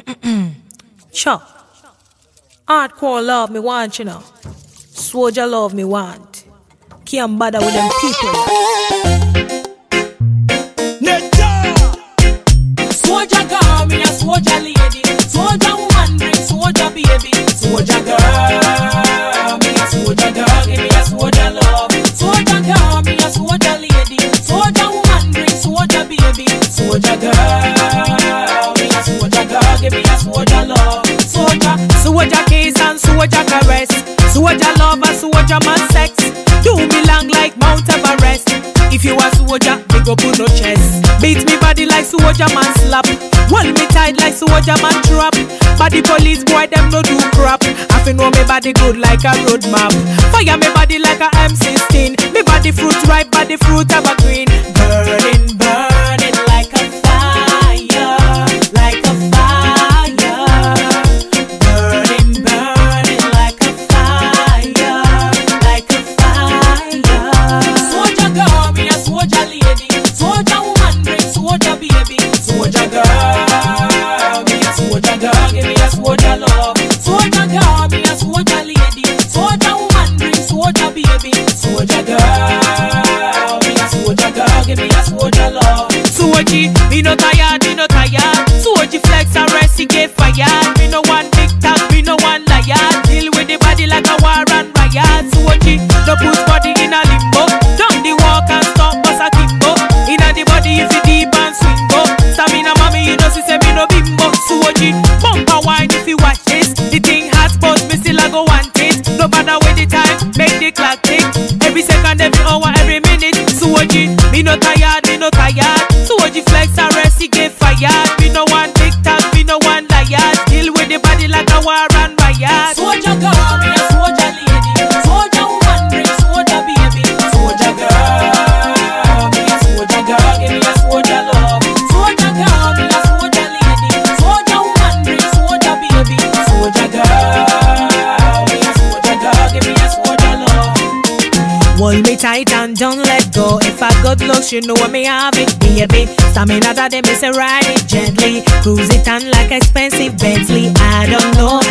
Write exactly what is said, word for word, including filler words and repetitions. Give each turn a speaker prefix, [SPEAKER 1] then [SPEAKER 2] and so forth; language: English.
[SPEAKER 1] Sure. Hardcore love me want, you know. Soldier love me want. Can't bother with them people.
[SPEAKER 2] Soldier girl, me a soldier lady. Soldier woman, bring soldier baby. Soldier girl, me a soldier girl, give me a soldier love. Soldier girl, me a soldier lady. Soldier woman, bring soldier baby. Soldier girl, me a soldier girl, give me a soldier love. Soldier,
[SPEAKER 1] soldier kiss and soldier caress. Soldier love and soldier man sex. Do me long like Mount Everest. If you a soldier, big up on no chest. Beat me body like soldier man slap. Hold me tight like soldier man trap. Body police boy them no do crap. I fi know me body good like a road map. Fire me body like a M sixteen. Me body fruit ripe, body fruit evergreen. Burning, burning like a fire, like a fire. Burning, burning like a fire, like a fire.
[SPEAKER 2] Soldier girl, me a soldier lady. Soldier woman, bring soldier baby. Soldier girl, me a soldier girl, give me a soldier love. Soldier girl, me a soldier lady. Soldier woman, bring soldier baby. Soldier girl, me a soldier girl, give me a soldier love.
[SPEAKER 1] Soldier, me no tired, me no tired. Soldier flex and rest, he get fired. Me no one big tag, me no one liar. Deal with the body like a war and riot. Soldier, no put body in a limbo. Down the walk and stop bust a kimbo. Inna the body if you deep and swing go. Stamina mommy, you know she say me no bimbo. Soldier, bumper wine if you watch this. The thing hot but me still a go want it. No matter with the time, make the clock tick. Every second, every hour, every minute. Soldier, me no tired, me no tired. Soldier flex and rest, he get fired. Me no one big tag, me no one liar. Deal with the body like a war and riot.
[SPEAKER 2] Soldier girl, me a soldier lady. Soldier woman, bring soldier baby. Soldier girl, me a soldier girl, give me a soldier love. Soldier girl, me a soldier lady. Soldier woman, bring soldier baby. Soldier girl, me a soldier girl, give me a soldier love.
[SPEAKER 1] Hold me tight and don't let go. If I got looks, you know what me have it, baby. Stamina that they me say ride it gently. Cruise it on like expensive Bentley. I don't know